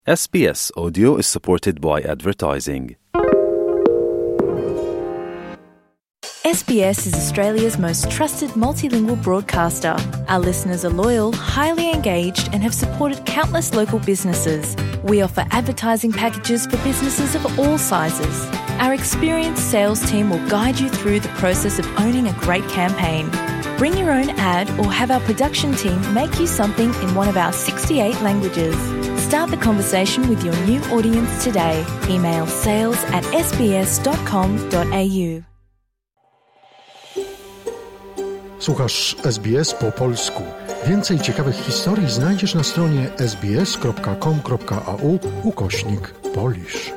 SBS Audio is supported by advertising. SBS is Australia's most trusted multilingual broadcaster. Our listeners are loyal, highly engaged, and have supported countless local businesses. We offer advertising packages for businesses of all sizes. Our experienced sales team will guide you through the process of owning a great campaign. Bring your own ad or have our production team make you something in one of our 68 languages. Start the conversation with your new audience today. Email sales@sbs.com.au. Słuchasz SBS po polsku. Więcej ciekawych historii znajdziesz na stronie sbs.com.au/Polish.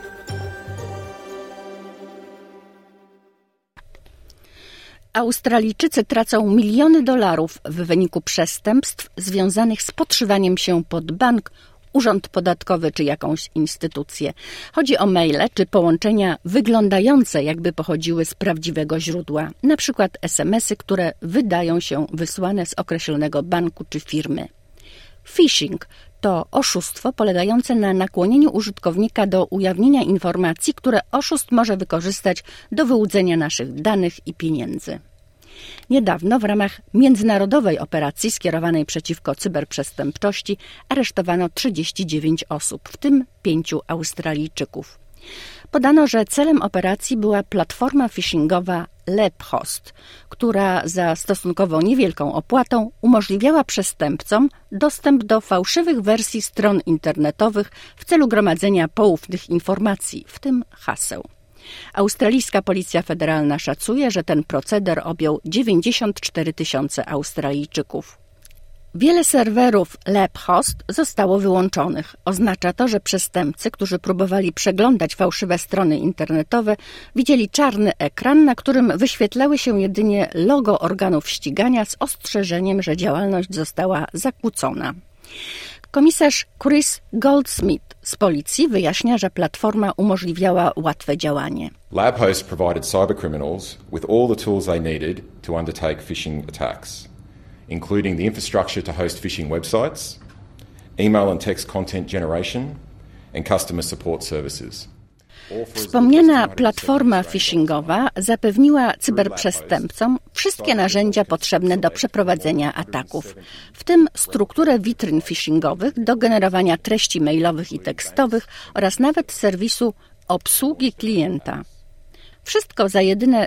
Australijczycy tracą miliony dolarów w wyniku przestępstw związanych z podszywaniem się pod bank, urząd podatkowy czy jakąś instytucję. Chodzi o maile czy połączenia wyglądające, jakby pochodziły z prawdziwego źródła, na przykład SMS-y, które wydają się wysłane z określonego banku czy firmy. Phishing to oszustwo polegające na nakłonieniu użytkownika do ujawnienia informacji, które oszust może wykorzystać do wyłudzenia naszych danych i pieniędzy. Niedawno w ramach międzynarodowej operacji skierowanej przeciwko cyberprzestępczości aresztowano 39 osób, w tym 5 Australijczyków. Podano, że celem operacji była platforma phishingowa LabHost, która za stosunkowo niewielką opłatą umożliwiała przestępcom dostęp do fałszywych wersji stron internetowych w celu gromadzenia poufnych informacji, w tym haseł. Australijska Policja Federalna szacuje, że ten proceder objął 94 000 Australijczyków. Wiele serwerów LabHost zostało wyłączonych. Oznacza to, że przestępcy, którzy próbowali przeglądać fałszywe strony internetowe, widzieli czarny ekran, na którym wyświetlały się jedynie logo organów ścigania z ostrzeżeniem, że działalność została zakłócona. Komisarz Chris Goldsmith z policji wyjaśnia, że platforma umożliwiała łatwe działanie. LabHost provided cybercriminals with all the tools they needed to undertake phishing attacks, including the infrastructure to host phishing websites, email and text content generation, and customer support services. Wspomniana platforma phishingowa zapewniła cyberprzestępcom wszystkie narzędzia potrzebne do przeprowadzenia ataków, w tym strukturę witryn phishingowych do generowania treści mailowych i tekstowych oraz nawet serwisu obsługi klienta. Wszystko za jedyne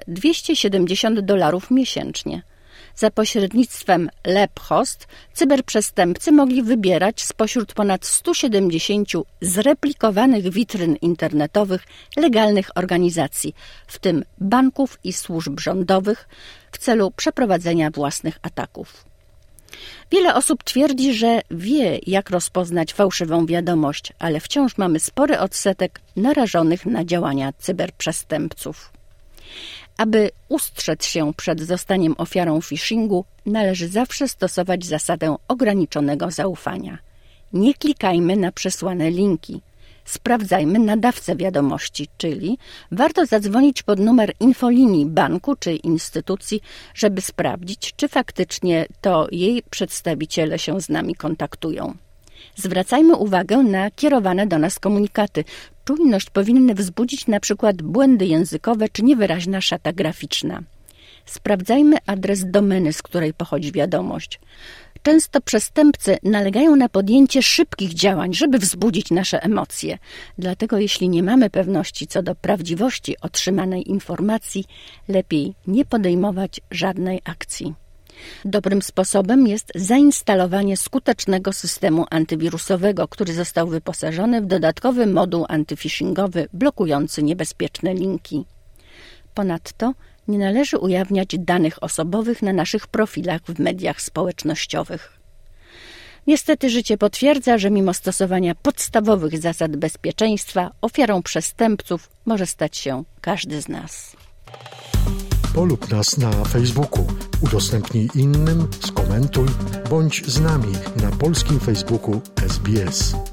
$270 miesięcznie. Za pośrednictwem LabHost cyberprzestępcy mogli wybierać spośród ponad 170 zreplikowanych witryn internetowych legalnych organizacji, w tym banków i służb rządowych, w celu przeprowadzenia własnych ataków. Wiele osób twierdzi, że wie, jak rozpoznać fałszywą wiadomość, ale wciąż mamy spory odsetek narażonych na działania cyberprzestępców. Aby ustrzec się przed zostaniem ofiarą phishingu, należy zawsze stosować zasadę ograniczonego zaufania. Nie klikajmy na przesłane linki. Sprawdzajmy nadawcę wiadomości, czyli warto zadzwonić pod numer infolinii banku czy instytucji, żeby sprawdzić, czy faktycznie to jej przedstawiciele się z nami kontaktują. Zwracajmy uwagę na kierowane do nas komunikaty. Czujność powinny wzbudzić na przykład błędy językowe czy niewyraźna szata graficzna. Sprawdzajmy adres domeny, z której pochodzi wiadomość. Często przestępcy nalegają na podjęcie szybkich działań, żeby wzbudzić nasze emocje. Dlatego jeśli nie mamy pewności co do prawdziwości otrzymanej informacji, lepiej nie podejmować żadnej akcji. Dobrym sposobem jest zainstalowanie skutecznego systemu antywirusowego, który został wyposażony w dodatkowy moduł antyphishingowy blokujący niebezpieczne linki. Ponadto nie należy ujawniać danych osobowych na naszych profilach w mediach społecznościowych. Niestety życie potwierdza, że mimo stosowania podstawowych zasad bezpieczeństwa ofiarą przestępców może stać się każdy z nas. Polub nas na Facebooku, udostępnij innym, skomentuj, bądź z nami na polskim Facebooku SBS.